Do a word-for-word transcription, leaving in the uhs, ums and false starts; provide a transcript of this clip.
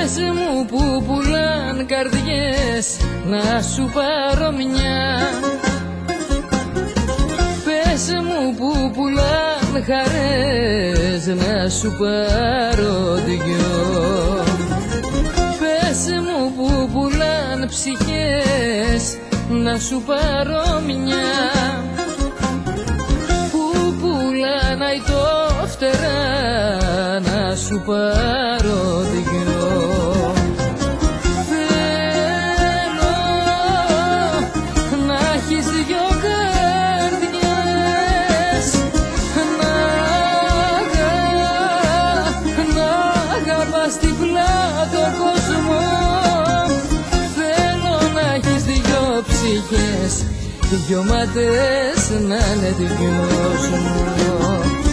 Πες μου που πουλάν καρδιές να σου πάρω μια. Πες μου που πουλάν χαρές να σου πάρω δυο. Πες μου που πουλάν ψυχές να σου πάρω μια. Που πουλάν αητό φτερά να σου πάρω δυο. Θέλω να έχεις δυο καρδιές, να, να αγαπάς διπλά τον κόσμο. Θέλω να έχεις δυο ψυχές, δυο μάτες να είναι δυο σου.